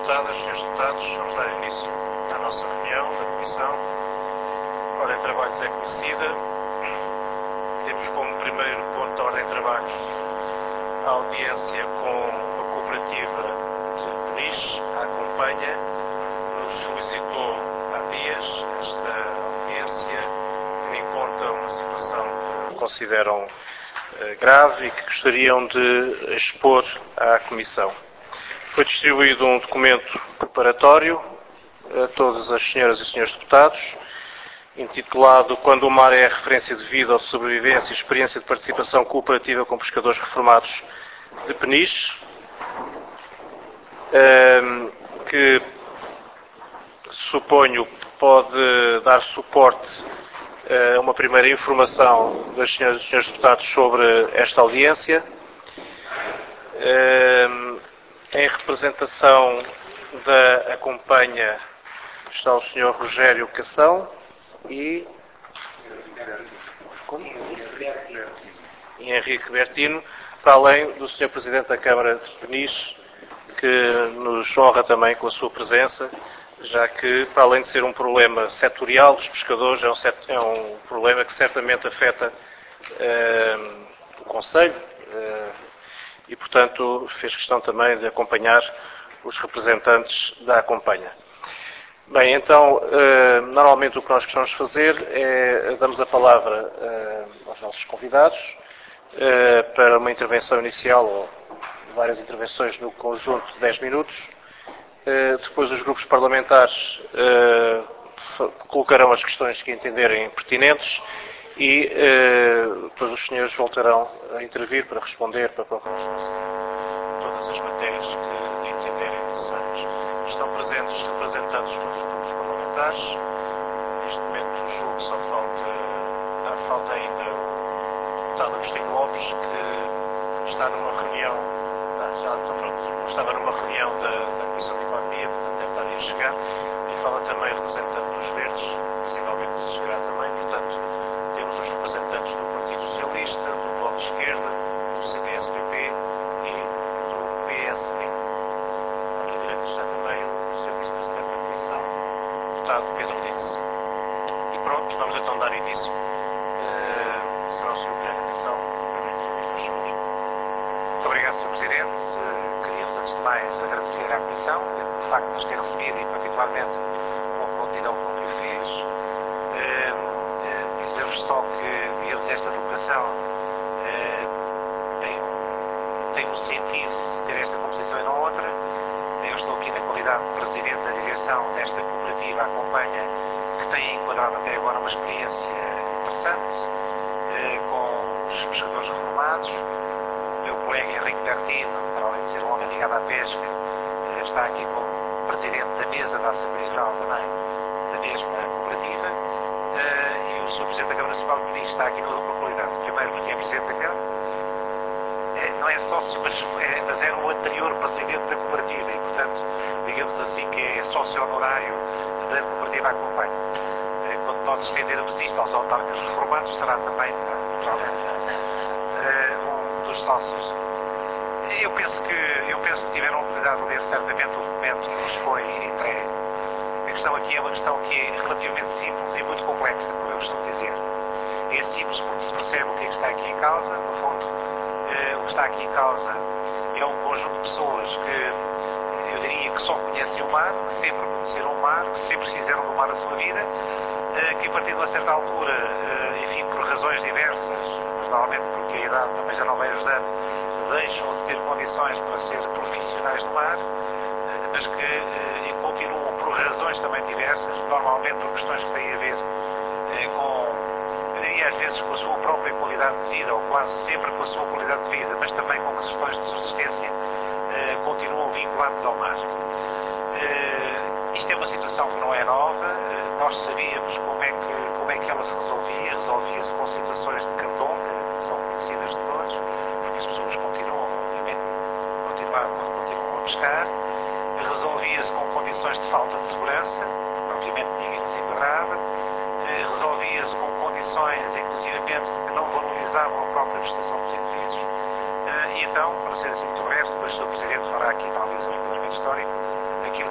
Deputadas, Srs. Deputados, vamos dar início à nossa reunião da Comissão. A Ordem de Trabalhos é conhecida. Temos como primeiro ponto da Ordem de Trabalhos a audiência com a Cooperativa de Peniche, a Acompanha. Nos solicitou há dias esta audiência, tendo em conta uma situação que consideram grave e que gostariam de expor à Comissão. Foi distribuído um documento preparatório a todas as senhoras e senhores deputados, intitulado Quando o mar é a referência de vida ou de sobrevivência e experiência de participação cooperativa com pescadores reformados de Peniche, que suponho pode dar suporte a uma primeira informação das senhoras e senhores deputados sobre esta audiência. Em representação da Acompanha está o Sr. Rogério Cação e Henrique Bertino, para além do Sr. Presidente da Câmara de Peniche, que nos honra também com a sua presença, já que, para além de ser um problema setorial dos pescadores, é um problema que certamente afeta o Conselho e, portanto, fez questão também de acompanhar os representantes da Acompanha. Bem, então, normalmente o que nós gostamos de fazer é damos a palavra aos nossos convidados para uma intervenção inicial ou várias intervenções no conjunto de 10 minutos. Depois os grupos parlamentares colocarão as questões que entenderem pertinentes e depois os senhores voltarão a intervir para responder para todas as matérias que entenderem necessárias. Estão presentes representantes de todos os grupos parlamentares. Neste momento julgo que só falta ainda o deputado Agostinho Lopes, que está numa reunião, estava numa reunião da Comissão de Economia, portanto deve estar aí a chegar, e fala também o representante dos Verdes, possivelmente chegará também, portanto temos os representantes do Partido Socialista, do Bloco de Esquerda, do CDS-PP e do PSD. À minha direita está também o Sr. Vice-Presidente da Comissão, o deputado Pedro Disse. E pronto, vamos então dar início. Será o Sr. Rogério Cação, Muito obrigado, Sr. Presidente. Queríamos, antes de mais, agradecer à Comissão o facto de nos ter recebido e, particularmente, com a prontidão com que o fez. Dizer-vos só que, digamos, esta delegação tem um sentido de ter esta composição e não outra. Eu estou aqui na qualidade de Presidente da Direção desta cooperativa Acompanha, que tem enquadrado até agora uma experiência interessante com os pescadores reformados. O meu colega Henrique Bertino, para além de ser um homem ligado à pesca, está aqui como Presidente da mesa da Assembleia Geral também da mesma cooperativa, e o Sr. Presidente da Câmara Municipal de Peniche está aqui com a dupla qualidade. Primeiro porque é Presidente da Câmara, não é sócio, mas era o anterior Presidente da cooperativa e, portanto, digamos assim que é sócio honorário da cooperativa Acompanha. Quando nós estendermos isto aos autarcas reformados, será também um dos sócios. Eu penso que tiveram a oportunidade de ler certamente o documento que nos foi entregue. A questão aqui é uma questão que é relativamente simples e muito complexa, como eu costumo dizer. É simples porque se percebe o que é que está aqui em causa. No fundo, o que está aqui em causa é um conjunto de pessoas que, eu diria, que só conhecem o mar, que sempre conheceram o mar, que sempre fizeram do mar a sua vida, que a partir de uma certa altura, enfim, por razões diversas, mas normalmente porque a idade também já não vai ajudando, deixam de ter condições para ser profissionais do mar, mas que continuam por razões também diversas, normalmente por questões que têm a ver eu diria às vezes com a sua própria qualidade de vida, ou quase sempre com a sua qualidade de vida, mas também com questões de subsistência, continuam vinculados ao mar. Isto é uma situação que não é nova, nós sabíamos como é que ela se resolvia-se com situações de candonga, que são conhecidas de todos, porque as pessoas continuam, obviamente, continuam a pescar, resolvia-se com condições de falta de segurança, obviamente ninguém se enquadrava, resolvia-se com condições, inclusivamente, que não valorizavam a própria prestação dos indivíduos, e então, para ser assim muito breve, depois o Sr. Presidente fará aqui talvez um enquadramento histórico, aquilo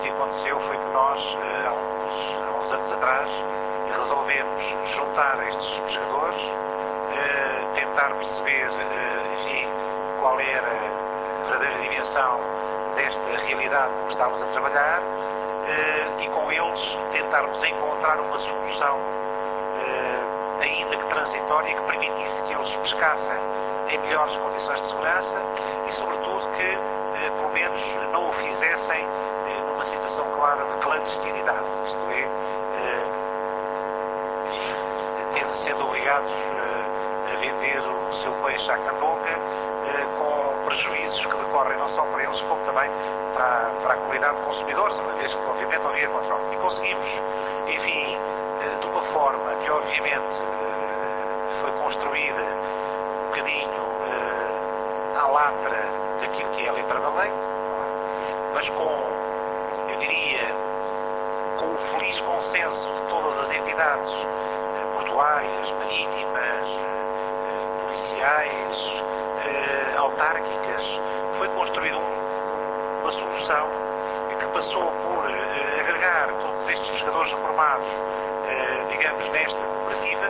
nós, há uns anos atrás, resolvemos juntar estes pescadores, tentar perceber, enfim, qual era a verdadeira dimensão desta realidade com que estávamos a trabalhar, e com eles tentarmos encontrar uma solução, ainda que transitória, que permitisse que eles pescassem em melhores condições de segurança e, sobretudo, que, pelo menos, não o fizessem numa situação clara de clandestinidade, isto é, sendo obrigados a vender o seu peixe à candonga, com prejuízos que decorrem não só para eles, como também para a comunidade de consumidores, uma vez que, obviamente, não havia controle. E conseguimos, enfim, de uma forma que, obviamente, foi construída um bocadinho à latra daquilo que é a letra da lei, mas com, eu diria, com o feliz consenso de todas as entidades portuárias, marítimas, policiais, autárquicas, foi construída uma solução que passou por agregar todos estes pescadores reformados, digamos, nesta cooperativa,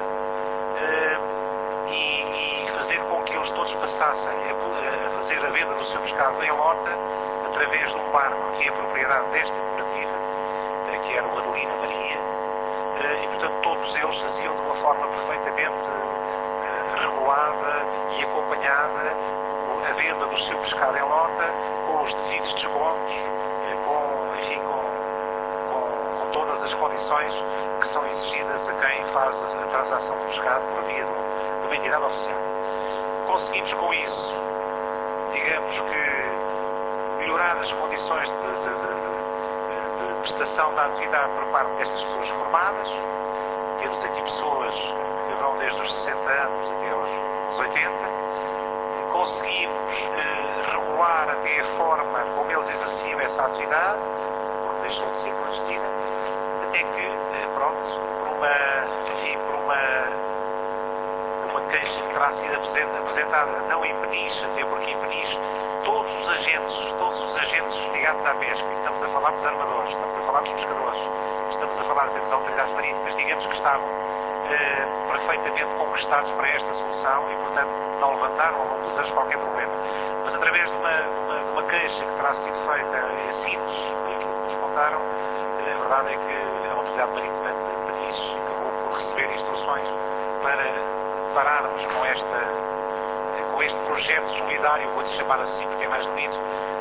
e fazer com que eles todos passassem a fazer a venda do seu pescado em lota através de um barco que é a propriedade desta cooperativa, que era o Adelina Maria, e portanto todos eles faziam de uma forma perfeitamente regulada e acompanhada a venda do seu pescado em lota, com os devidos descontos, enfim, com todas as condições que são exigidas a quem faz a transação do pescado por via de uma entidade oficial. Conseguimos com isso, digamos que, melhorar as condições de prestação da atividade por parte destas pessoas formadas. Temos aqui pessoas que vão desde os 60 anos até aos 80. Conseguimos regular até a forma como eles exerciam essa atividade, porque deixou de ser clandestina, até que, pronto, por uma queixa que terá sido apresentada não em Peniche, até porque em Peniche todos os agentes ligados à pesca, e estamos a falar dos armadores, estamos a falar dos pescadores, estamos a falar das autoridades marítimas, digamos que estavam perfeitamente conquistados para esta solução e, portanto, não levantaram ao longo dos anos qualquer problema. Mas através de uma queixa que terá sido feita em Sines, e aquilo que nos contaram, a verdade é que a autoridade marítima de Peniche acabou por receber instruções para pararmos com este projeto solidário, vou-lhe chamar assim porque é mais bonito,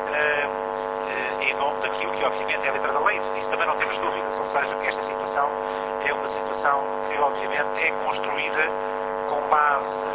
em nome daquilo que obviamente é a letra da lei. Isso também não temos dúvidas, ou seja, que esta situação é uma situação que obviamente é construída com base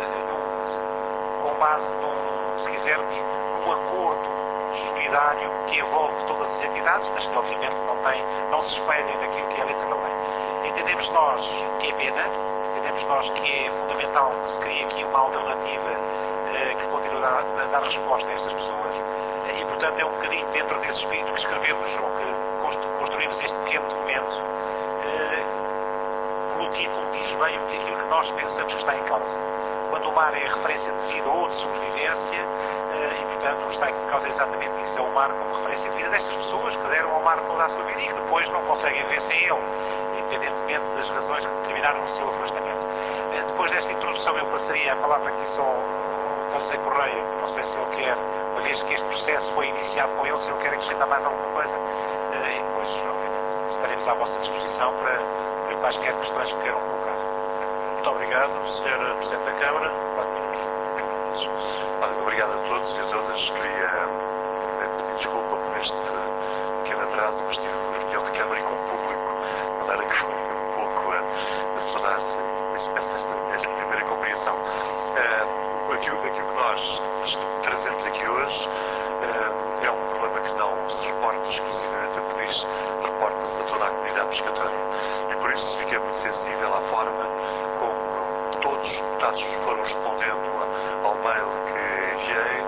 se quisermos, num acordo solidário que envolve todas as entidades, mas que obviamente não se espelha naquilo que é a letra da lei. Entendemos nós que é pena, entendemos nós que é fundamental que se crie aqui uma alternativa que continue a dar resposta a estas pessoas, e portanto é um bocadinho dentro desse espírito que escrevemos ou que construímos este pequeno documento, que o título diz bem aquilo que nós pensamos que está em causa. Quando o mar é referência de vida ou de sobrevivência, e portanto o que está em causa é exatamente isso, é o mar como referência de vida destas pessoas que deram ao mar toda a sua vida e que depois não conseguem viver sem ele, independentemente das razões que determinaram o seu afastamento. Depois desta introdução eu passaria a palavra aqui só ao José Correia, não sei se ele quer, uma vez que este processo foi iniciado com ele, se ele quer acrescentar mais alguma coisa, e depois, obviamente, estaremos à vossa disposição para quaisquer questões que queiram colocar. Muito obrigado, Sr. Presidente da Câmara. 4 minutos. Obrigado a todos e a todas. Queria pedir desculpa por este pequeno atraso, mas tive uma reunião de Câmara e com o público, de maneira que foi um pouco acelerar. Por isso peço esta primeira compreensão. Aquilo que nós trazemos aqui hoje é um problema que não se reporta exclusivamente a Peniche, reporta-se a toda a comunidade pescatória. E por isso fiquei muito sensível à forma como todos os deputados foram respondendo ao mail que enviei,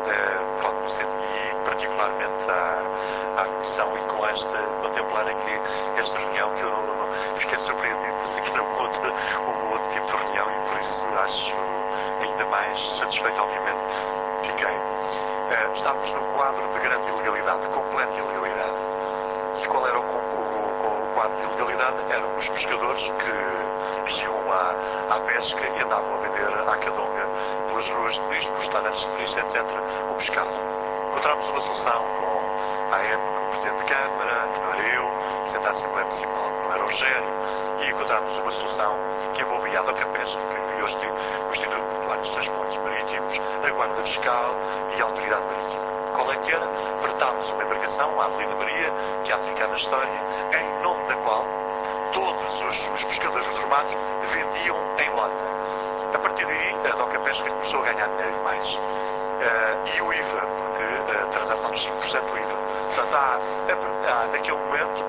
e particularmente à Comissão, e com contemplarem que esta reunião, que eu fiquei surpreendido, pensei que era um outro tipo de reunião, e por isso acho ainda mais satisfeito, obviamente, fiquei. Estávamos num quadro de grande ilegalidade, de completa ilegalidade. E qual era o os pescadores que iam à pesca e andavam a vender à cadonga pelas ruas de Peniche, nos restaurantes de Peniche, etc., o pescado. Encontramos uma solução com, à época, o Presidente da Câmara, que não era eu, o Presidente da Assembleia Municipal, que não era o Rogério, e encontramos uma solução que envolvia a Doca Pesca, que hoje tem o Instituto Popular dos Transportes Marítimos, a Guarda Fiscal e a Autoridade Marítima. Qual é que era? Fretámos uma embarcação, a Avelina Maria, que há de ficar na história, em nome da qual todos os pescadores reformados vendiam em lata. A partir daí, a Doca Pesca começou a ganhar dinheiro mais. E o IVA, porque a transação dos 5% do IVA. Portanto, há naquele momento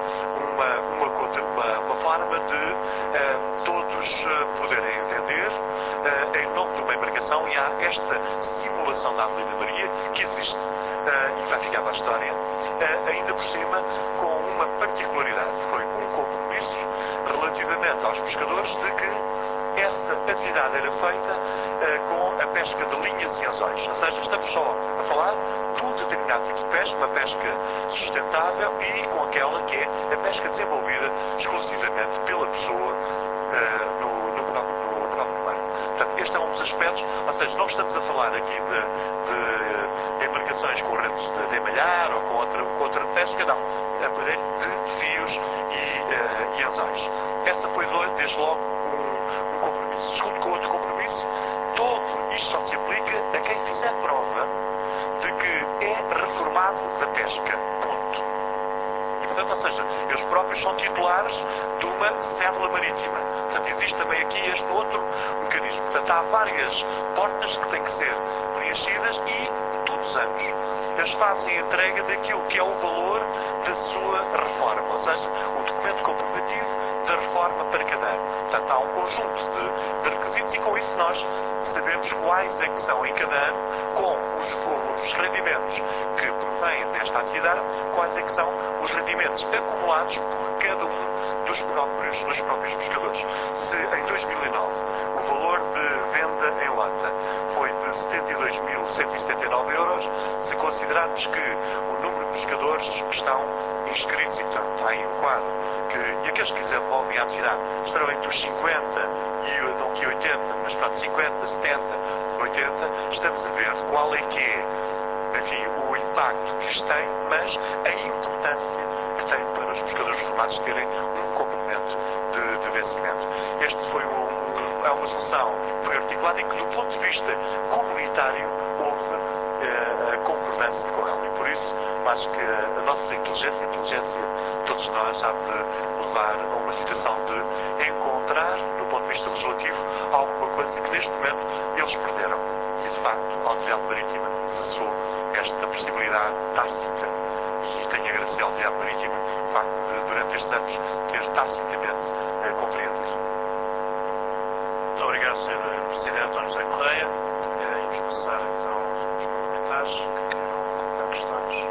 uma forma de todos poderem vender em nome de uma embarcação, e há esta simulação da Avelina Maria que existe e vai ficar para a história, ainda por cima com uma particularidade. Foi um compromisso relativamente aos pescadores de que essa atividade era feita com a pesca de linhas e anzóis. Ou seja, estamos só a falar de um determinado tipo de pesca, uma pesca sustentável, e com aquela que é a pesca desenvolvida exclusivamente pela pessoa no próprio mar. Portanto, este é um dos aspectos, ou seja, não estamos a falar aqui de embarcações com redes de emalhar ou com outra pesca, não. Aparelho de fios e anzóis. Essa foi, desde logo, um compromisso. Segundo outro compromisso, todo isto só se aplica a quem fizer prova de que é reformado da pesca. Ponto. E, portanto, ou seja, eles próprios são titulares de uma cédula marítima. Portanto, existe também aqui este outro mecanismo. Portanto, há várias portas que têm que ser preenchidas e, todos os anos, eles fazem a entrega daquilo que é o valor da sua reforma. Ou seja, o documento comprovativo da reforma para cada ano. Portanto, há um conjunto de requisitos, e com isso nós sabemos quais é que são em cada ano, com os rendimentos que provêm desta atividade, quais é que são os rendimentos acumulados por cada um dos próprios pescadores. Se em 2009 o valor de venda em lata foi de 72.179 euros, se considerarmos que o número de pescadores que estão inscritos, e portanto há aí um quadro, e aqueles que desenvolvem a atividade estarão entre os 50 e não que 80, mas pronto, 50, 70, 80, estamos a ver qual é que é, enfim, o impacto que isto tem, mas a importância que tem para os pescadores reformados terem um complemento de vencimento. Este foi é uma solução que foi articulada e que, do ponto de vista comunitário, houve a concordância com ela. E por isso, acho que a nossa inteligência, a inteligência de todos nós, há de levar a uma situação de encontrar, do ponto de vista legislativo, alguma coisa que neste momento eles perderam. E de facto, a Autoridade Marítima cessou esta possibilidade tácita. E tenho a agradecer à Autoridade Marítima o facto de, durante estes anos, ter tacitamente compreendido. Muito obrigado, Sr. Presidente António José Correia. Vamos passar então aos parlamentares que queiram colocar questões.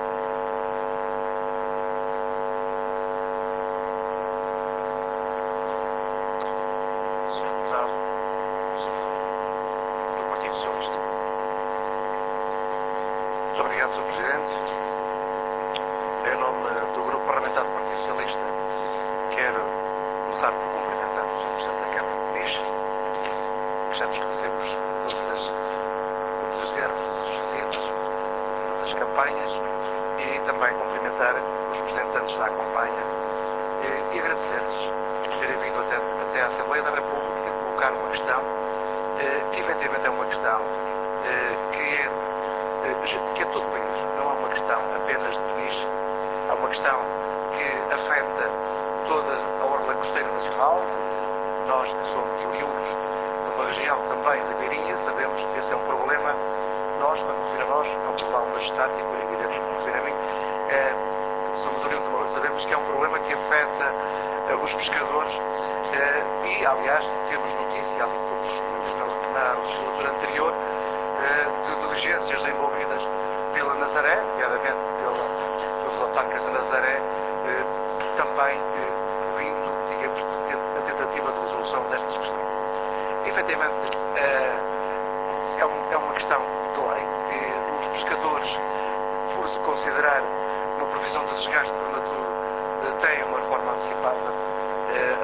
Sr. Deputado do Partido Socialista. Muito obrigado, Sr. Presidente. Em nome do Grupo Parlamentar do Partido Socialista, quero começar por cumprimentar o Sr. Presidente da Câmara de Peniche, que já nos conhecemos outras guerras, outras visitas, outras campanhas, e também cumprimentar os representantes da Acompanha e agradecer-lhes terem vindo até à Assembleia da República colocar uma questão que efetivamente é uma questão que é todo o país. Não é uma questão apenas de Peniche, é uma questão que afeta toda a orla costeira nacional. Nós que somos oriundos de uma região também ribeirinha, sabemos que esse é um problema. Nós, quando me refiro a nós, não vou levar um magistrado, e por evidente que me refiro a mim, somos oriundos de uma, sabemos que é um problema que afeta os pescadores e, aliás, temos notícia, ali todos na legislatura anterior, de diligências desenvolvidas pela Nazaré, nomeadamente pelos autarcas da Nazaré, também vindo, digamos, a tentativa de resolução destas questões. Efetivamente, é uma questão de lei. Os pescadores, por se considerar uma profissão de desgaste prematuro, têm uma reforma antecipada.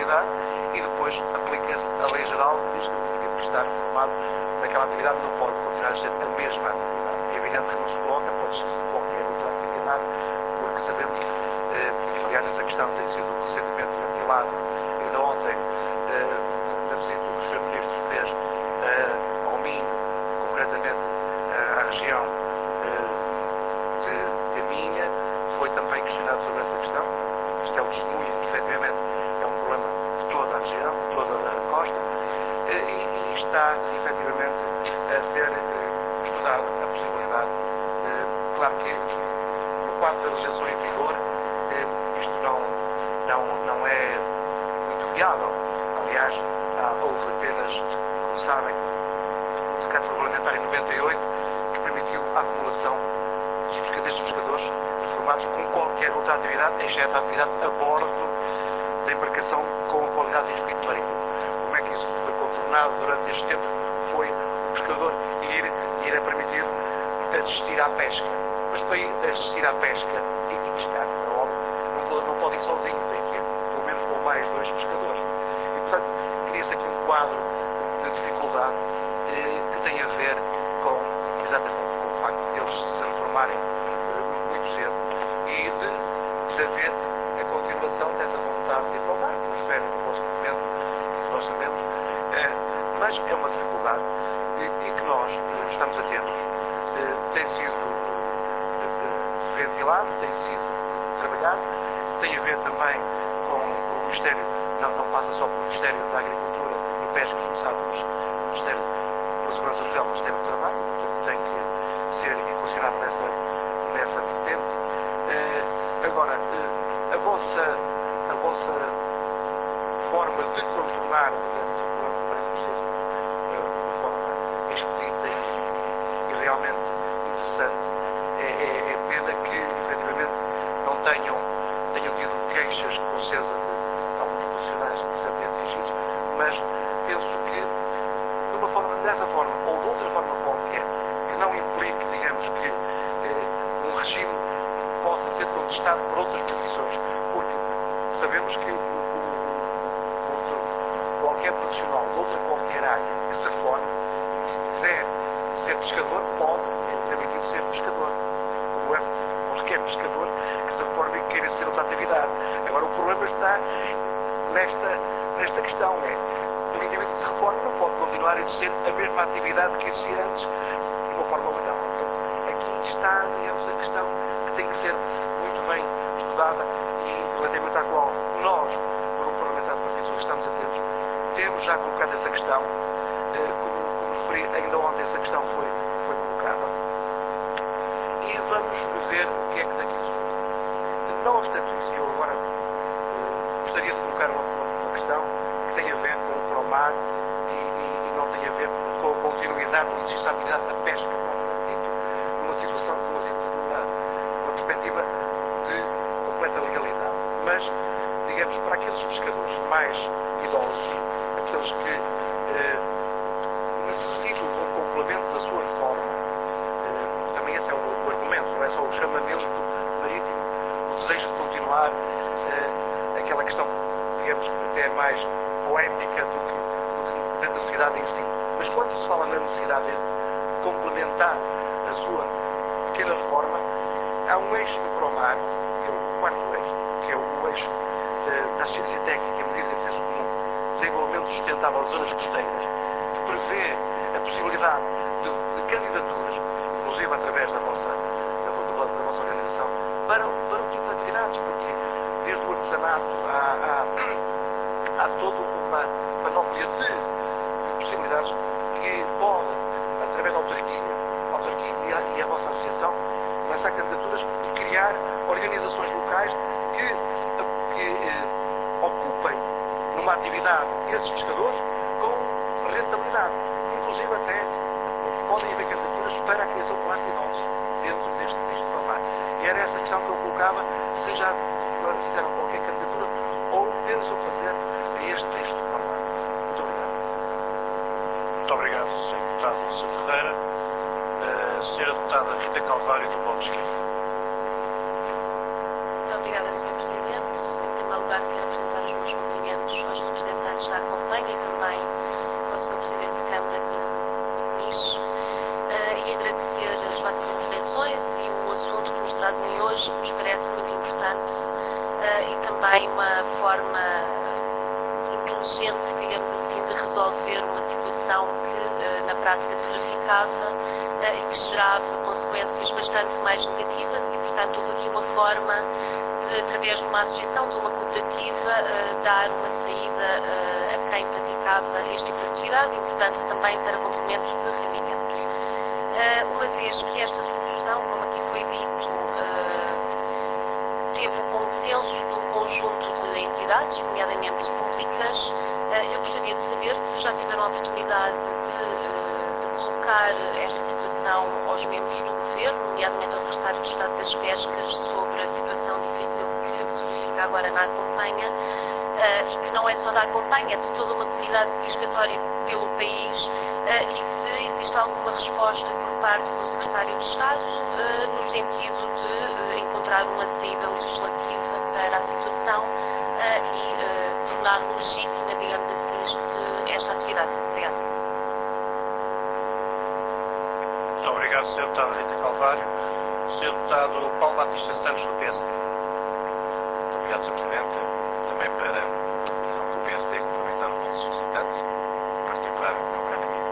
atividade e depois aplica-se a lei geral que diz que o que está reformado naquela atividade não pode continuar a ser a mesma atividade. É evidente que não se coloca, pode ser qualquer outra atividade, porque sabemos, aliás, essa questão tem sido recentemente ventilada, ainda ontem, na visita que o Sr. Ministro fez ao Minho, concretamente à região de Minha, foi também questionado sobre essa questão. Isto é o testemunho que, efetivamente, é um problema de toda a região, de toda a costa, e está, efetivamente, a ser estudada a possibilidade. Claro que, no quadro da legislação em vigor, isto não é muito viável. Aliás, houve apenas, como sabem, um decreto regulamentar em 98 que permitiu a acumulação destes pescadores reformados com qualquer outra atividade, exceto a atividade a bordo da embarcação com a qualidade de inscrito marítimo. Como é que isso foi contornado durante este tempo? Foi o pescador ir a permitir assistir à pesca. Mas para ir assistir à pesca e estar na obra, não pode ir sozinho, tem que ir pelo menos com mais 2 pescadores. E, portanto, cria-se aqui um quadro de dificuldade que tem a ver exatamente com o facto de eles se reformarem muito cedo e de haver a continuação dessa vontade de igualdade, que refere no vosso documento e que nós sabemos, mas é uma dificuldade e que nós estamos atentos. Tem sido ventilado, tem sido trabalhado, tem a ver também com o Ministério, não passa só pelo Ministério da Agricultura e Pesca, como sabemos, o Ministério da Segurança Social, o Ministério do Trabalho, portanto tem que ser equacionado nessa vertente. Agora, a vossa forma de contornar esse problema parece preciso de uma forma expedita e realmente interessante. É pena que, efetivamente, não tenham tido queixas com certeza de alguns profissionais que se têm atingidos, mas penso que, dessa forma ou de outra forma qualquer, que não implique, digamos, que um regime possa ser contestado por outras profissões, porque sabemos que qualquer profissional de outra qualquer área que se forme, se quiser ser pescador, pode, é permitido ser pescador, como é qualquer pescador que se forme e queira ser outra atividade. Agora, o problema está nesta questão, o indivíduo que se reforma não pode continuar a exercer a mesma atividade que existia antes, de uma forma legal. Aqui está, digamos, a questão que tem que ser muito bem estudada e relativamente à qual nós, Grupo Parlamentar do Partido Socialista, estamos atentos. Temos já colocado essa questão, como referi, ainda ontem essa questão foi colocada. E vamos ver o que é que daqui surge. Não obstante isso, eu agora gostaria de colocar uma questão que tem a ver com o PROMAR e não tem a ver com a continuidade do exercício da atividade da pesca, propriamente dito, numa situação, numa perspectiva de completa legalidade. Mas, digamos, para aqueles pescadores mais idosos, aqueles que necessitam de um complemento da sua reforma, também esse é o argumento, não é só o chamamento marítimo, o desejo de continuar, aquela questão, digamos, até mais poética do que da necessidade em si. Mas quando se fala na necessidade de complementar a sua pequena reforma, há um eixo do PROMAR, que é o quarto eixo, que é o eixo da assistência técnica e medidas de acesso comum, desenvolvimento sustentável das zonas costeiras, que prevê a possibilidade de candidaturas, inclusive através da vossa organização, para o tipo de atividades, porque desde o artesanato há toda uma panóplia de possibilidades que pode, através da autarquia e a vossa associação, lançar candidaturas e criar organizações locais que ocupem numa atividade esses pescadores com rentabilidade. Inclusive até podem haver candidaturas para a criação de lares idosos dentro deste PROMAR. E era essa questão que eu colocava, se já fizeram qualquer candidatura ou pensam fazer a este texto do PROMAR. Muito obrigado. Muito obrigado, Sr. Deputado Lúcio Ferreira. Sra. Deputada Rita Calvário, do Bloco de Esquerda. Muito obrigada, Sr. Presidente. Em primeiro lugar, quero apresentar os meus cumprimentos aos fazem hoje, que nos parece muito importante e também uma forma inteligente, digamos assim, de resolver uma situação que na prática se verificava e que gerava consequências bastante mais negativas e, portanto, houve aqui uma forma de, através de uma associação, de uma cooperativa, dar uma saída a quem praticava este tipo de atividade e, portanto, também para complemento de rendimentos. Uma vez que esta solução, como aqui foi dito, teve o consenso de um conjunto de entidades, nomeadamente públicas, eu gostaria de saber se já tiveram a oportunidade de colocar esta situação aos membros do Governo, nomeadamente ao Secretário de Estado das Pescas, sobre a situação difícil que se verifica agora na Acompanha, e que não é só da Acompanha, é de toda uma comunidade pescatória pelo país, e se existe alguma resposta por parte do Secretário de Estado no sentido de encontrar uma saída legislativa para a situação e tornar legítima, digamos assim, esta atividade. Obrigada. Muito obrigado, Sr. Deputado Rita Calvário. Sr. Deputado Paulo Batista Santos, do PSD. Muito obrigado, Sr. Presidente. Também para, em nome do PSD, cumprimentar os nossos solicitantes, em particular o meu caro amigo,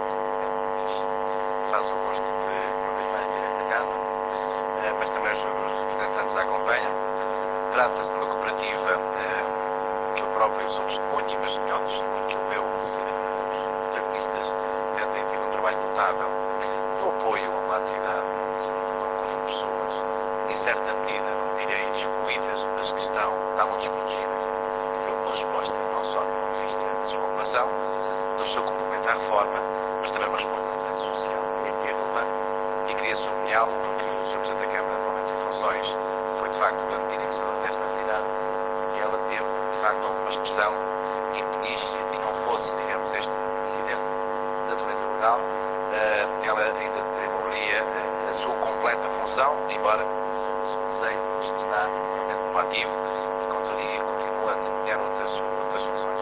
que faz o gosto de, uma vez mais, vir a esta casa, mas também os representantes da Acompanha. Trata-se de uma cooperativa que eu próprio sou testemunho, mas melhor testemunho que o meu, se os protagonistas têm tido um trabalho notável no apoio a uma atividade de um grupo de pessoas, em certa medida, não direi excluídas, mas que estão muito desprotegidas. E houve uma resposta, não só do ponto de vista da sua ocupação, do seu complemento à reforma, mas também uma resposta de direito social. Isso é relevante e queria sublinhá-lo porque o Sr. Presidente da Câmara, atualmente em funções, foi de facto o grande dinamizador desta atividade e ela teve, de facto, alguma expressão que impedisse e não fosse, digamos, este incidente de natureza legal, ela ainda desenvolveria a sua completa função, embora o seu desejo está realmente como ativo e continua a desempenhar outras funções.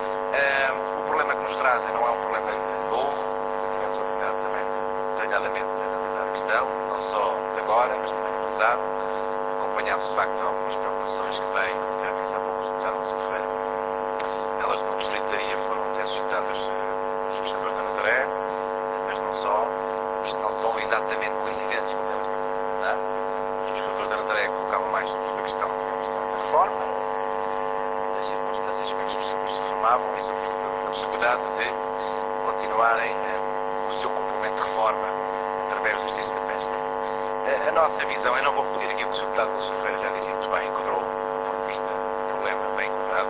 O problema que nos trazem não é um problema novo, tivemos a oportunidade também detalhadamente de analisar a questão, não só de agora, mas também do passado. Acompanhámos, de facto, algumas preocupações que vêm, como já disse há pouco o Deputado Luís Ferreira. Elas no Distrito de Leiria foram até suscitadas nos pescadores da Nazaré, mas não só, isto não são exatamente coincidentes com elas têm sido abordadas. Os pescadores da Nazaré colocavam mais sobre a questão da reforma, das circunstâncias que os pescadores se reformavam e, sobretudo, a possibilidade de continuarem o seu complemento de reforma através do exercício da pesca. A nossa visão, eu não vou repetir aquilo que o Sr. Deputado Luís Ferreira já disse muito bem, enquadrou do ponto de vista do problema, bem enquadrado.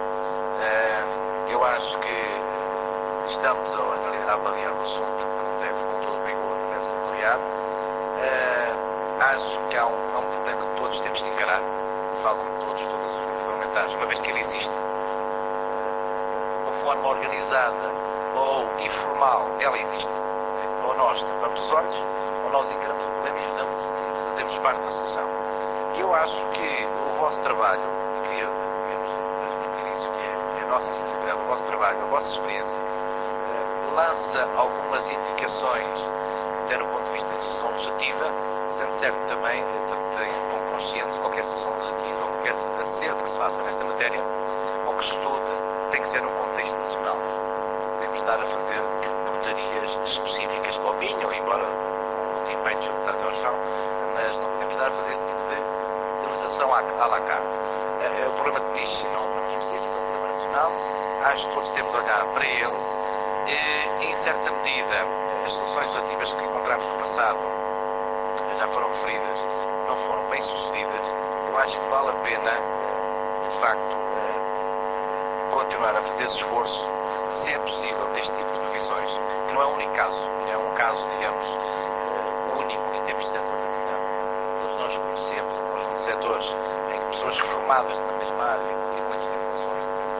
Eu acho que estamos a avaliar o assunto com todo o rigor, deve ser avaliado. Acho que há um problema que todos temos que encarar, falo com todas os grupos parlamentares, uma vez que ele existe. De uma forma organizada ou informal, ela existe. Ou nós tapamos os olhos, ou nós encaramos o problema e ajudamos e fazemos parte da solução. E eu acho que o vosso trabalho, e queria, digamos, transmitir isso, que é a nossa sensibilidade, o vosso trabalho, a vossa experiência, lança algumas indicações, até no ponto de vista da solução legislativa, sendo certo também, tenho bom consciente de qualquer solução legislativa ou qualquer acerto que se faça nesta matéria, ou que se estude, tem que ser num contexto nacional. Podemos estar a fazer portarias específicas para o vinho, embora muito empenho sobre o ao chão, mas não podemos estar a fazer esse tipo de legislação à la carte. O problema de nicho não é um problema específico, é um problema nacional. Acho que todos temos de olhar para ele. Em certa medida, as soluções legislativas que encontramos no passado, já foram referidas, não foram bem sucedidas. Eu acho que vale a pena, de facto, continuar a fazer esse esforço, se é possível, neste tipo de profissões, que não é um único caso, é um caso, digamos, único em termos de setor de atividade. Todos nós conhecemos um conjunto de setores em que pessoas reformadas na mesma área e com essas funções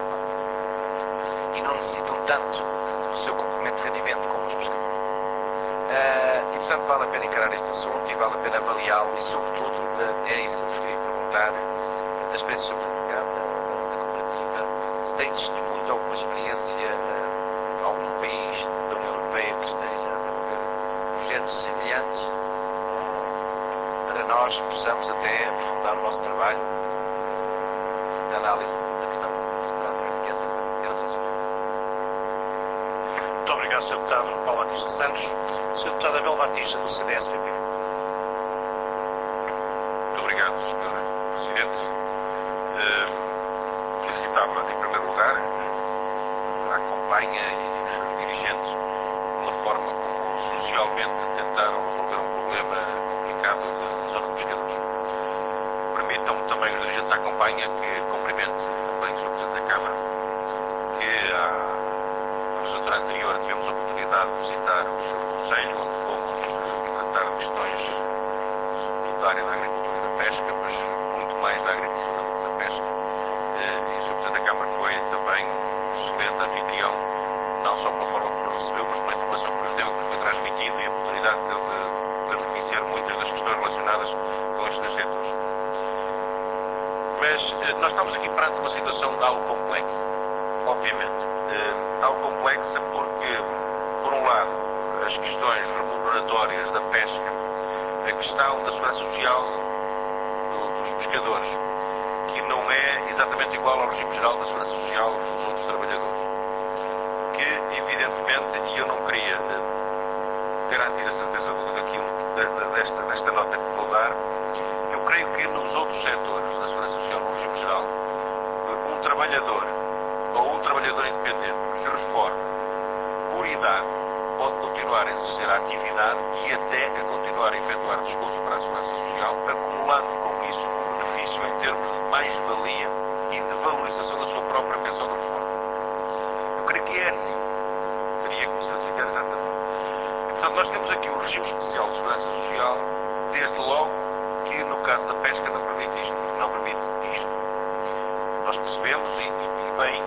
e não necessitam tanto do seu complemento de rendimento como os pescadores. E, portanto, vale a pena encarar este assunto e vale a pena avaliá-lo e, sobretudo, é isso que eu gostaria de perguntar, da experiência sobre da cooperativa, se tem testemunho de alguma experiência, algum país da União Europeia que esteja a desenvolver projetos semelhantes para nós. nós possamos até aprofundar o nosso trabalho de análise da questão do caso da riqueza. Era só isso. Muito obrigado, Sr. Deputado Paulo Batista Santos. Sr. Deputado Abel Batista, do CDS-PP. Muito obrigado, Sr. Presidente. Felicitava, em primeiro lugar, a campanha e os seus dirigentes pela forma como socialmente tentaram resolver um problema complicado da zona dos pescadores. Permitam-me também os dirigentes da campanha que cumprimente também o Sr. Presidente da Câmara, que na legislatura anterior tivemos a oportunidade de visitar o seu Conselho, onde fomos tratar de questões da área da agricultura e da pesca, mas muito mais da agricultura do que da pesca. E o Sr. Presidente da Câmara foi também um excelente anfitrião, não só pela forma como nos recebeu, mas pela informação que nos deu e que nos foi transmitido e a oportunidade de podermos conhecer muitas das questões relacionadas com estes dois setores. Mas nós estamos aqui perante uma situação algo complexa, obviamente. Algo complexa porque, por um lado, as questões remuneratórias da pesca, a questão da segurança social dos pescadores, que não é exatamente igual ao regime geral da segurança social dos outros trabalhadores, que evidentemente, e eu não queria garantir a certeza daquilo, desta nota que vou dar, eu creio que nos outros setores da segurança social no regime geral, um trabalhador ou um trabalhador independente que se reforme por idade pode continuar a exercer a atividade e até a continuar a efetuar descontos para a segurança social, acumulando com isso um benefício em termos de mais-valia e de valorização da sua própria pensão de reforma. Eu creio que é assim. Teria que me certificar exatamente. E, portanto, nós temos aqui o regime especial de segurança social, desde logo que no caso da pesca não permite isto. Não permite isto. Nós percebemos, e bem,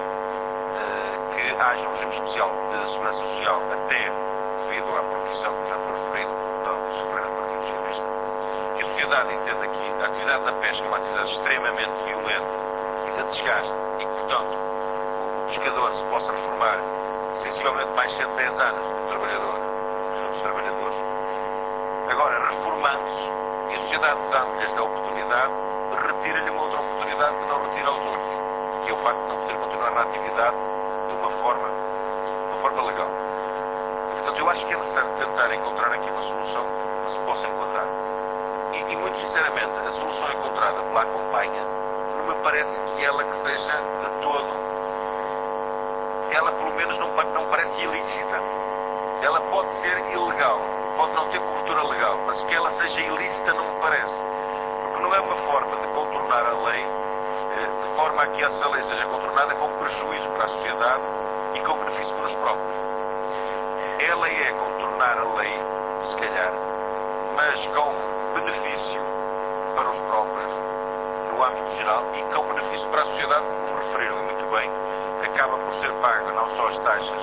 que haja um regime especial de segurança social até devido à profissão que já foi referido, da Secretaria do Partido Socialista, que a sociedade entenda que a atividade da pesca é uma atividade extremamente violenta e de desgaste e que, portanto, o pescador se possa reformar sensivelmente mais cedo de 10 anos do que o trabalhador, dos outros trabalhadores. Agora, reformando-se, e a sociedade dando-lhe esta oportunidade, retira-lhe uma outra oportunidade que não retira aos outros, que é o facto de não poder continuar na atividade de uma forma legal. E, portanto, eu acho que é necessário tentar encontrar aqui uma solução que se possa enquadrar. E muito sinceramente, a solução encontrada pela Acompanha não me parece que ela que seja de todo, ela pelo menos não parece ilícita. Ela pode ser ilegal, pode não ter cobertura legal, mas que ela seja ilícita não me parece. Porque não é uma forma de contornar a lei de forma a que essa lei seja contornada com prejuízo para a sociedade e com benefício para os próprios. Ela é contornar a lei, se calhar, mas com benefício para os próprios, no âmbito geral, e com benefício para a sociedade, como referiram muito bem, acaba por ser pago não só as taxas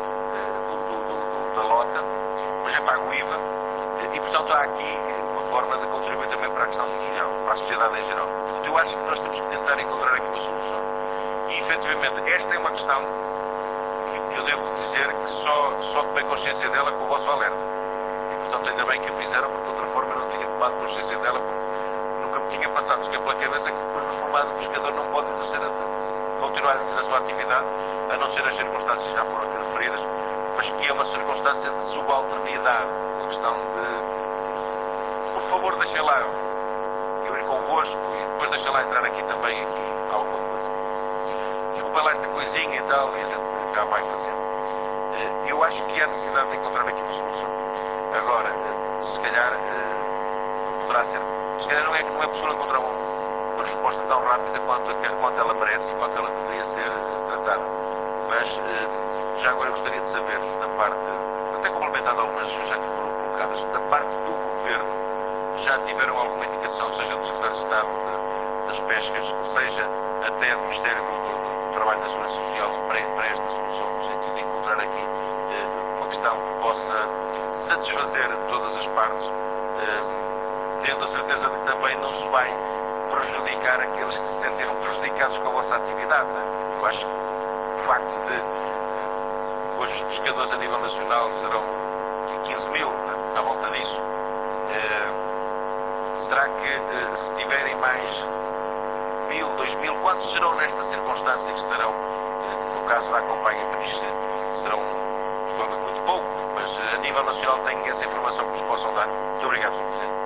da lota, mas é pago o IVA, e portanto há aqui uma forma de contribuir também para a questão social, para a sociedade em geral. Portanto, eu acho que nós temos que tentar encontrar aqui uma solução. E efetivamente, esta é uma questão que eu devo dizer que só tomei consciência dela com o vosso alerta. E portanto, ainda bem que o fizeram, porque de outra forma eu não tinha tomado consciência dela, porque nunca me tinha passado sequer pela cabeça que depois reformado o pescador não pode continuar a exercer a sua atividade, a não ser as circunstâncias que já foram aqui referidas, mas que é uma circunstância de subalternidade, uma questão de, por favor, deixem lá eu ir convosco e depois deixem lá entrar aqui também alguma coisa. Desculpem lá esta coisinha e tal, e a gente já vai fazendo. Eu acho que há necessidade de encontrar aqui uma solução. Agora, se calhar poderá ser, se calhar não é possível encontrar uma resposta tão rápida quanto ela merece e quanto ela deveria ser tratada. Mas já agora eu gostaria de saber se da parte, até complementando algumas questões já que foram colocadas, da parte do Governo já tiveram alguma indicação, seja do Secretário de Estado das Pescas, seja até do Ministério do Trabalho e da Segurança Social para esta solução, no sentido de encontrar aqui uma questão que possa satisfazer todas as partes, tendo a certeza de que também não se vai prejudicar aqueles que se sentiram prejudicados com a vossa atividade. Eu acho que o facto de hoje os pescadores a nível nacional serão 15 mil, à volta disso, será que se tiverem mais 1000, 2000, quantos serão nesta circunstância que estarão, no caso da Companhia Peniche, serão provavelmente muito poucos, mas a nível nacional têm essa informação que nos possam dar? Muito obrigado, Sr. Presidente.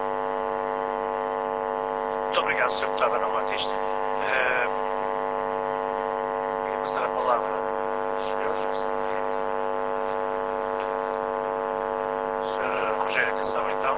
Muito obrigado, Sr. Deputado Anão Batista. Queria passar a palavra aos senhores. Sr. Rogério Cação, então.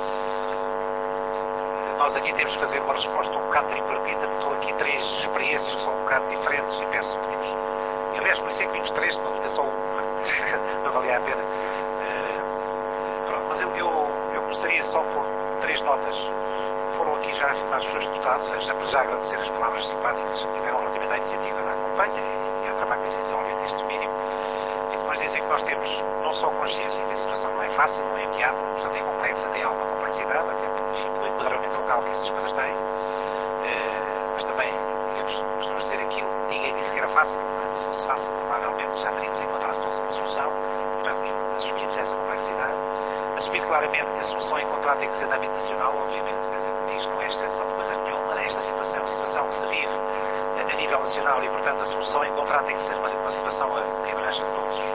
Nós aqui temos que fazer uma resposta um bocado tripartida, porque estão aqui três experiências que são um bocado diferentes e peço que pedimos. E aliás, por isso é que vimos três, não tinha só uma. Não valia a pena. Pronto, mas eu começaria só por três notas. Foram aqui já afirmados os seus deputados, já agradecer as palavras simpáticas que tiveram relativamente à iniciativa da Companhia e ao trabalho que tem sido desenvolvido neste domínio. E depois dizer que nós temos não só consciência que a situação não é fácil, não é imediata, portanto é complexa, tem alguma complexidade, até pelo enquadramento local que essas coisas têm. Mas também, digamos, costumamos dizer aquilo, ninguém disse que era fácil, se fosse fácil, provavelmente já teríamos encontrado todos uma solução, portanto assumimos essa complexidade. Assumir claramente que a solução encontrada tem que ser de âmbito nacional, obviamente, quer dizer, isto não é exceção de coisa nenhuma, esta situação é uma situação que se vive a nível nacional e, portanto, a solução encontrada tem que ser uma situação que abrange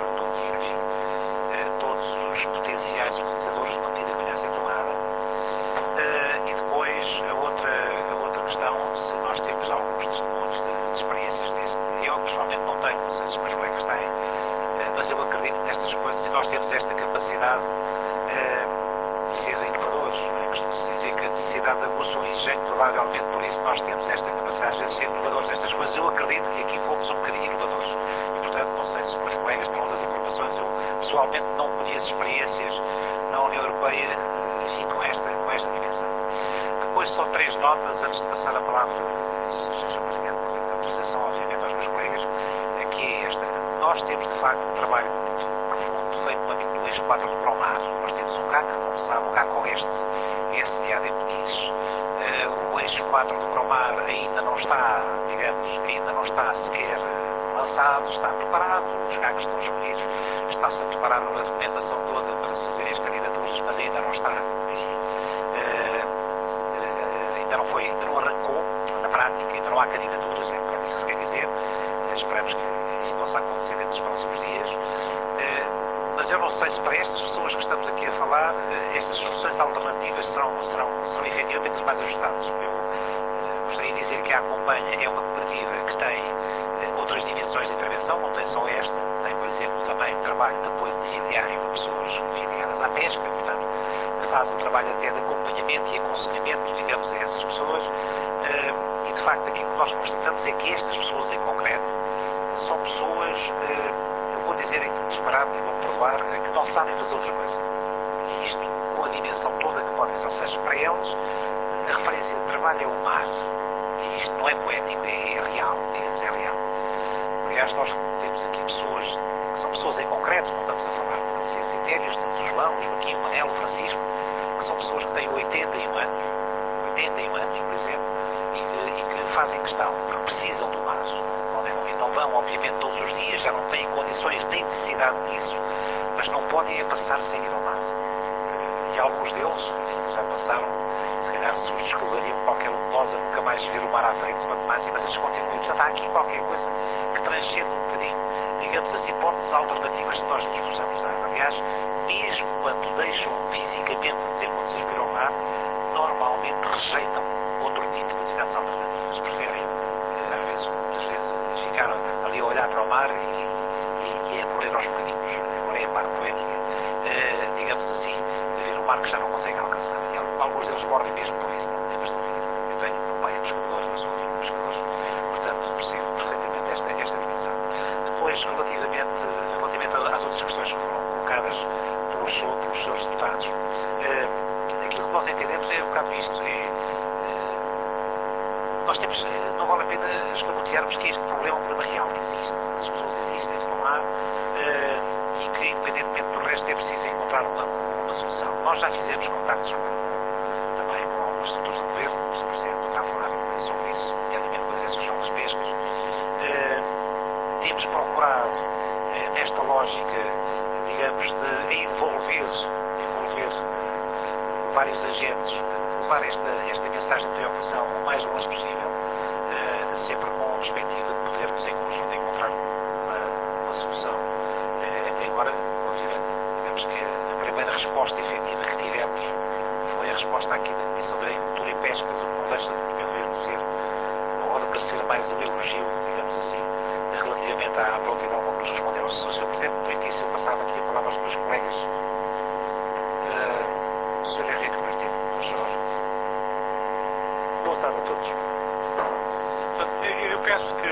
todos os potenciais utilizadores de uma medida que venha a ser tomada. E depois, a outra questão, se nós temos alguns testemunhos de experiências deste, eu pessoalmente não tenho, não sei se os meus colegas têm, mas eu acredito nestas coisas e nós temos esta capacidade de ser inovadores. Costuma-se dizer que a necessidade aguça o engenho, provavelmente por isso nós temos esta capacidade de ser inovadores nestas coisas. Eu acredito que aqui fomos um bocadinho inovadores e, portanto, não sei se os meus colegas terão outras informações. Eu, pessoalmente, não conheço experiências na União Europeia, enfim, com esta dimensão. Depois, só três notas, antes de passar a palavra, Sr. Presidente, a autorização, obviamente, aos meus colegas, que é esta. Nós temos, de facto, um trabalho muito profundo feito no âmbito do eixo 4 do Promar. Nós temos um CAC, como sabe, o CAC Oeste, é sediado em Peniche. O eixo 4 do Promar ainda não está, digamos, ainda não está sequer lançado, está preparado, os CACs estão escolhidos, está-se a preparar a documentação toda para se fazerem as candidaturas, mas ainda não está, enfim, ainda não arrancou na prática, ainda não há candidaturas, é para isso que se quer dizer. Esperamos que isso possa acontecer dentro dos próximos dias. Mas eu não sei se para estas pessoas que estamos aqui a falar, estas soluções alternativas serão efetivamente as mais ajustadas. Eu gostaria de dizer que a Companhia é uma cooperativa que tem outras dimensões de intervenção, não tem só esta, tem, por exemplo, também trabalho de apoio domiciliário a pessoas ligadas à pesca, portanto, que faz um trabalho até de acompanhamento e aconselhamento, digamos, a essas pessoas. E, de facto, aquilo que nós constatamos é que estas pessoas em concreto são pessoas, eu vou dizer em disparado, e vou-me perdoar, que não sabem fazer outra coisa. E isto, com a dimensão toda que pode ser, ou seja, para eles, a referência de trabalho é o mar. E isto não é poético, é real, digamos, é real. Aliás, nós temos aqui pessoas, que são pessoas em concreto, não estamos a falar de ser critérios, temos o João, o Joaquim, o Manel, o Francisco, que são pessoas que têm 81 anos, por exemplo, e que fazem questão, porque precisam do mar. Não vão, obviamente, todos os dias, já não têm condições nem necessidade disso, mas não podem passar sem ir ao mar. E alguns deles, enfim, já passaram, se calhar se os descobririam qualquer um de nós a nunca mais ver o mar à frente, quanto mais, mas eles continuam. Portanto, há aqui qualquer coisa que transcende um bocadinho, digamos, as hipóteses alternativas que nós nos possamos dar. Aliás, mesmo quando deixam fisicamente de ter condições para ir ao mar, normalmente rejeitam outro tipo de atividades alternativas. Preferem, às vezes, muitas vezes, ficar ali a olhar para o mar e a morrer aos bocadinhos. Agora é a parte poética, digamos assim, de ver o mar que já não conseguem alcançar. E alguns deles morrem mesmo por isso, não temos dúvida. Eu tenho o meu pai é pescador, eu sou filho de pescadores, portanto percebo perfeitamente esta dimensão. Depois, relativamente às outras questões que foram colocadas pelos seus deputados, aquilo que nós entendemos é um bocado isto. Nós temos, não vale a pena escamotearmos que este problema é um problema real, que existe. As pessoas existem, estão lá, e que, independentemente do resto, é preciso encontrar uma solução. Nós já fizemos contactos também com alguns estruturas do governo, o Sr. Presidente poderá falar sobre isso, nomeadamente com a Direção-Geral das Pescas. Temos procurado, nesta lógica, digamos, de envolver vários agentes, levar esta mensagem de preocupação o mais longe possível, sempre com a perspectiva de podermos em conjunto encontrar uma solução. Agora, obviamente, digamos que a primeira resposta efetiva que tivemos foi a resposta aqui da Comissão da Agricultura e Pescas, o que não deixa de, meu ver, de ser, ou de parecer mais um elogio, digamos assim, relativamente à prontidão com que nos responderam ao Sr. Presidente. Por isso, eu passava aqui a palavra aos meus colegas. Sr. Henrique Martins, por favor. Boa tarde a todos. Eu penso que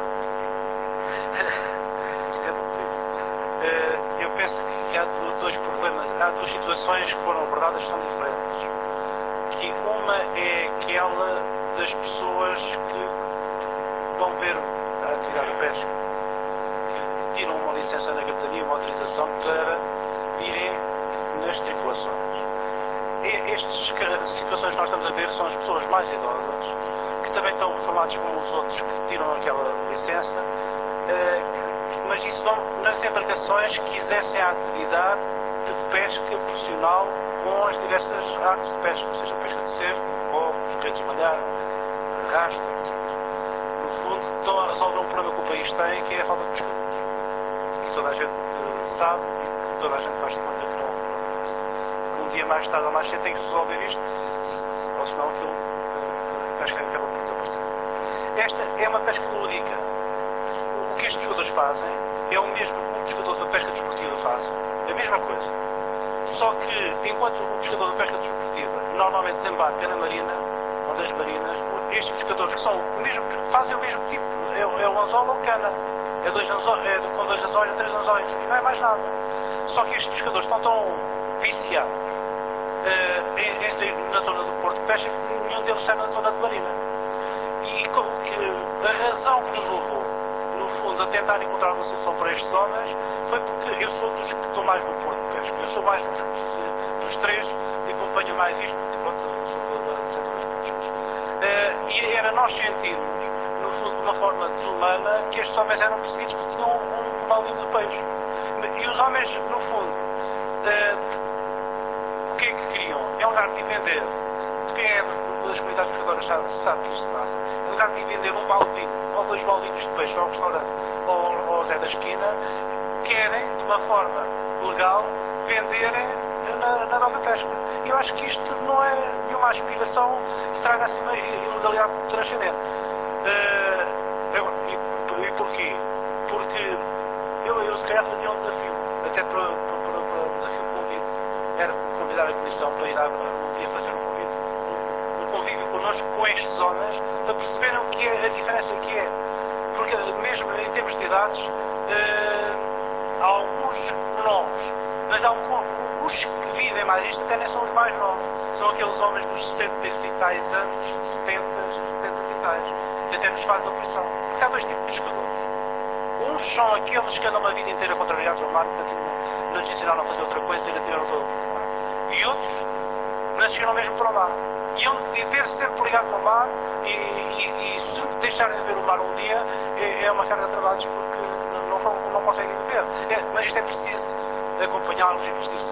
eu penso que há dois problemas, há duas situações que foram abordadas que são diferentes. Que uma é aquela das pessoas que vão ver a atividade da pesca, que tiram uma licença na capitania, uma autorização para irem nas tripulações. Estas situações que nós estamos a ver são as pessoas mais idosas, que também estão reformados como os outros que tiram aquela licença, mas isso vão nas embarcações que exercem a atividade de pesca profissional com as diversas artes de pesca, seja pesca de cerco, copos, redes de malhar, rastro, etc. No fundo, estão a resolver um problema que o país tem, que é a falta de pescadores. Que toda a gente sabe e que toda a gente faz de conta que não acontece. Que um dia mais tarde ou mais cedo tem que se resolver isto, ou senão aquilo a pesca acaba por desaparecer. Esta é uma pesca lúdica. O que estes pescadores fazem é o mesmo que os pescadores da pesca desportiva fazem. É a mesma coisa. Só que, enquanto o pescador da pesca desportiva normalmente desembarca na marina, ou nas marinas, estes pescadores que são o mesmo, fazem o mesmo tipo, é o anzol ou cana. Com 2 anzóis ou 3 anzóis. E não é mais nada. Só que estes pescadores estão tão viciados em sair na zona do Porto de Pesca que nenhum deles sai na zona de marina. E a razão que nos levou, no fundo, a tentar encontrar uma solução para estes homens foi porque eu sou dos que estou mais no Porto de Pesca. Eu sou mais dos 3 e acompanho mais isto, porque pronto, sou do setor das pescas. E era nós sentirmos, no fundo, de uma forma desumana, que estes homens eram perseguidos porque tinham um malinho de peixe. E os homens, no fundo, o que é que queriam? É um lugar de vender. Quem é das comunidades pescadoras sabe que isto passa. Em lugar de vender um baldinho ou 2 baldinhos de peixe ao restaurante ou ao Zé da esquina, querem, de uma forma legal, venderem na nova pesca. E eu acho que isto não é nenhuma aspiração que traga assim uma ilegalidade transcendente. E porquê? Porque eu se calhar fazia um desafio, até para um desafio de convite. Era convidar a Comissão para ir um dia fazer um convívio connosco com estes homens, para perceberem o que é a diferença que é. Porque mesmo em termos de idades, há alguns novos, mas há os que vivem mais isto até nem são os mais novos. São aqueles homens dos 60 e tais anos, 70 e tais, que até nos fazem oposição. Porque há 2 tipos de pescadores. Uns são aqueles que andam a vida inteira contrariados ao mar, que não lhes ensinaram a fazer outra coisa e atiram todo o mar. E outros nasceram mesmo para o mar. E hão de ter sempre ligados ao mar e se deixarem de ver o mar um dia, é uma carga de trabalhos porque não conseguem viver. Mas isto é preciso acompanhá-los e preciso.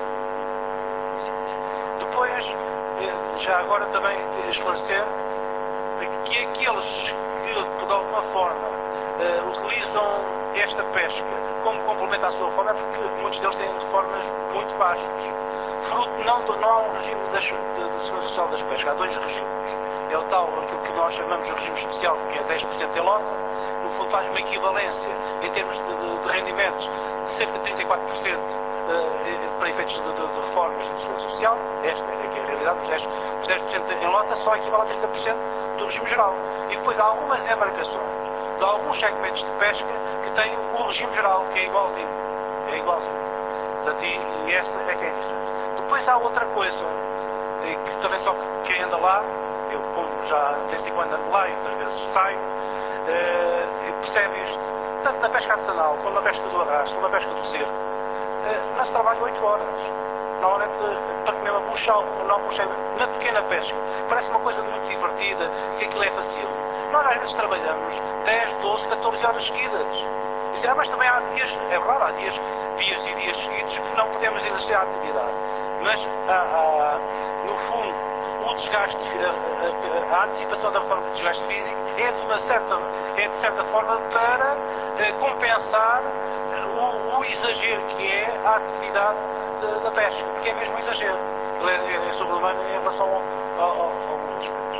Depois, já agora também esclarecer que aqueles que de alguma forma utilizam esta pesca como complemento à sua forma é porque muitos deles têm formas muito baixas. Fruto não há um regime de segurança social das pescas, há 2 regimes. É o tal, aquilo que nós chamamos de regime especial, que é 10% em lota, no fundo faz uma equivalência em termos de rendimentos de cerca de 34% para efeitos de reformas de segurança social. Esta é que é a realidade, os 10% em lota só equivale a 30% do regime geral. E depois há algumas embarcações de alguns segmentos de pesca que têm o regime geral, que é igualzinho. É igualzinho. Portanto, e essa é que é a diferença. Depois há outra coisa, que também só quem anda lá, eu como já de vez em quando ando lá e outras vezes saio, percebe isto. Tanto na pesca artesanal, como na pesca do arrasto, como na pesca do cerco, não se trabalha 8 horas. Normalmente, para comer uma bucha, na pequena pesca, parece uma coisa muito divertida, que aquilo é fácil. Nós às vezes trabalhamos 10, 12, 14 horas seguidas. Dizem, mas também há dias, é verdade, há dias e dias seguidos que não podemos exercer a atividade. Mas, no fundo, o desgaste, a antecipação da reforma de desgaste físico é de certa forma para compensar o exagero que é a atividade da pesca, porque é mesmo um exagero. É sobre-humano em relação ao aspecto.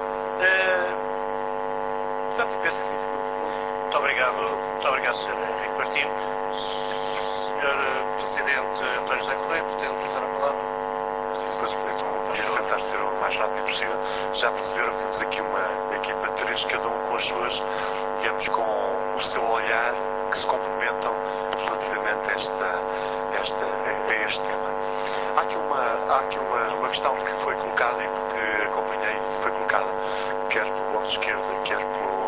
Portanto, penso que... Muito obrigado, Sr. Henrique Martins. Sr. Presidente António José Correia, pretende utilizar a palavra? Vamos tentar ser o mais rápido possível. Já perceberam que temos aqui uma equipa de três, cada um com as suas, digamos, com o seu olhar, que se complementam relativamente a este tema. Há aqui uma questão que foi colocada e que acompanhei, foi colocada quer pelo Bloco de Esquerda, quer pelo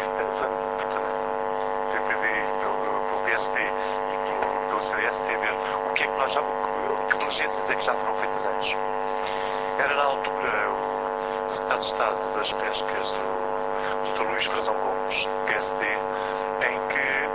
PPD, pelo PSD e pelo CDS, tem a ver o que é que nós já, que diligências é que já foram feitas antes. Era na altura o Secretário de Estado das Pescas, o Dr. Luís Frazão Gomes, PSD, em que,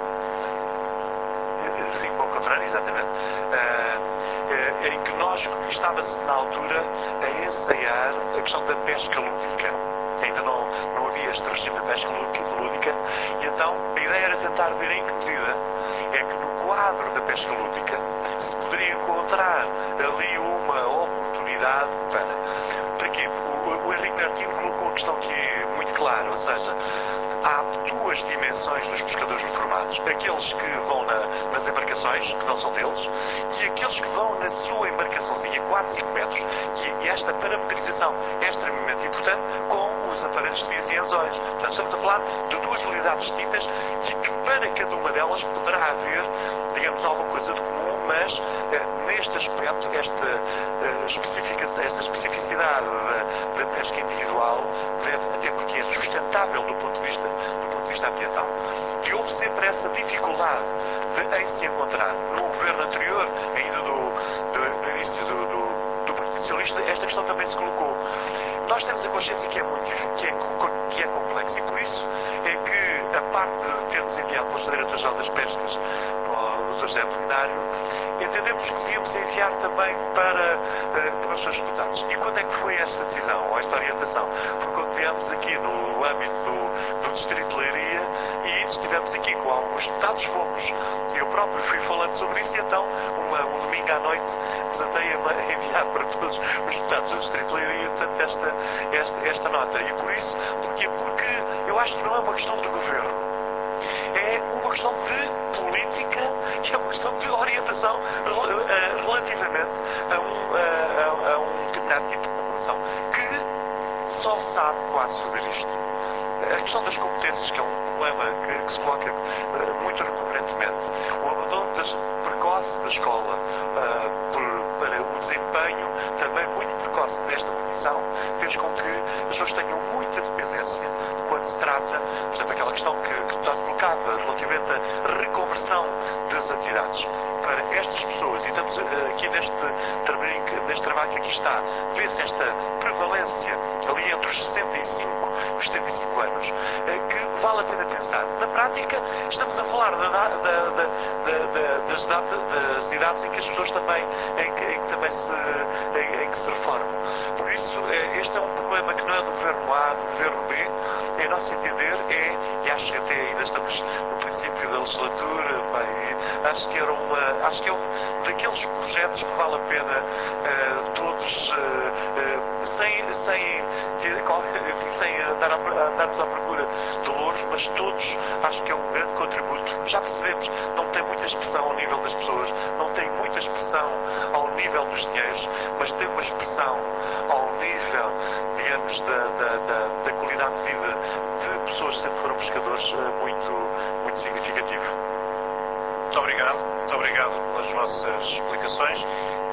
sim, ao contrário, exatamente, em que nós estava-se na altura a ensaiar a questão da pesca lúdica. Ainda não havia este regime da pesca lúdica, e então a ideia era tentar ver em que medida é que no quadro da pesca lúdica se poderia encontrar ali uma oportunidade para quê? O Henrique Martins colocou a questão aqui muito clara, ou seja, há duas dimensões dos pescadores reformados. Aqueles que vão nas embarcações, que não são deles, e aqueles que vão na sua embarcaçãozinha 4, 5 metros, e esta parametrização é extremamente importante com os aparelhos de fios e anzóis. Portanto, estamos a falar de duas realidades distintas e que para cada uma delas poderá haver, digamos, alguma coisa de comum, mas neste aspecto, esta especificidade da pesca individual deve, até porque é sustentável do ponto de vista ambiental. E houve sempre essa dificuldade em se encontrar. No governo anterior, ainda do início do Partido Socialista, esta questão também se colocou. Nós temos a consciência que é complexo, e por isso é que, a parte de termos enviado para o Diretor-Geral das Pescas, para o Dr. José Apolinário, entendemos que devíamos enviar também para os seus deputados. E quando é que foi esta decisão, ou esta orientação? Porque quando viemos aqui no âmbito do Distrito de Leiria e estivemos aqui com alguns deputados, eu próprio fui falando sobre isso, e então, um domingo à noite, desatei a enviar para todos os deputados do Distrito de Leiria, portanto, esta nota. E por isso, porquê? Porque eu acho que não é uma questão de governo. É uma questão de política e é uma questão de orientação relativamente a um determinado tipo de população que só sabe quase fazer isto. A questão das competências, que é um problema que se coloca muito recorrentemente, o abandono precoce da escola para o desempenho também muito precoce desta profissão, fez com que as pessoas tenham muita dependência quando se trata, por exemplo, aquela questão que está colocada relativamente à reconversão das atividades. Para estas pessoas, e estamos aqui neste trabalho que aqui está, vê-se esta prevalência ali entre os 65 e os 75 anos, que vale a pena pensar. Na prática, estamos a falar das idades em que as pessoas também, em que se reformam. Por isso, este é um problema que não é do governo A, do governo B, em nosso entender e acho que até ainda estamos no princípio da legislatura, acho que é um daqueles projetos que vale a pena todos, sem andarmos à procura de louros, mas todos acho que é um grande contributo. Já percebemos, não tem muita expressão ao nível das pessoas, não tem muita expressão ao nível dos dinheiros, mas tem uma expressão ao nível, digamos, da qualidade de vida de pessoas que sempre foram pescadores muito significativo. Muito obrigado pelas vossas explicações.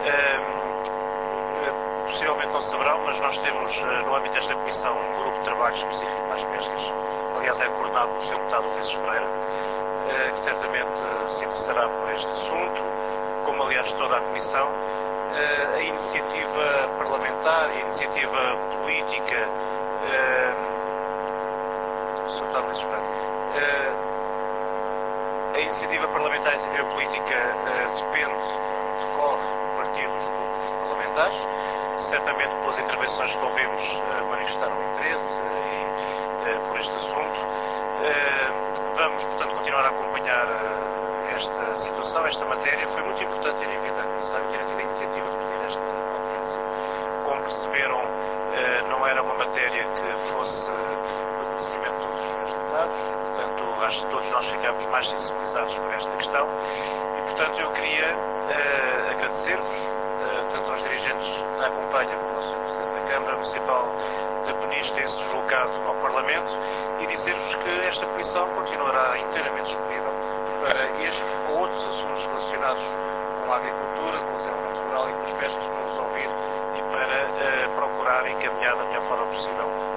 Possivelmente não saberão, mas nós temos no âmbito desta comissão um grupo de trabalho específico para as pescas. Aliás, é coordenado pelo Sr. Deputado Ulisses Pereira, que certamente se interessará por este assunto, como aliás toda a comissão. A iniciativa parlamentar e a iniciativa política Sr. Deputado Ulisses Pereira, a iniciativa parlamentar e a iniciativa política decorre a partir dos grupos parlamentares. certamente pelas intervenções que ouvimos manifestaram interesse por este assunto. Vamos, portanto, continuar a acompanhar esta situação, esta matéria. Foi muito importante terem vindo à Comissão, terem tido a iniciativa de pedir esta audiência. Como perceberam, não era uma matéria que fosse do conhecimento de todos os senhores deputados, portanto, acho que todos nós ficámos mais sensibilizados por esta questão e, portanto, eu queria agradecer-vos, tanto aos dirigentes que a acompanham como ao Sr. Presidente da Câmara Municipal de Peniche ter se deslocado ao Parlamento e dizer-vos que esta Comissão continuará inteiramente disponível para este ou outros assuntos relacionados com a agricultura, com o desenvolvimento rural e com as pescas, para nos ouvir e para procurar encaminhar da melhor forma possível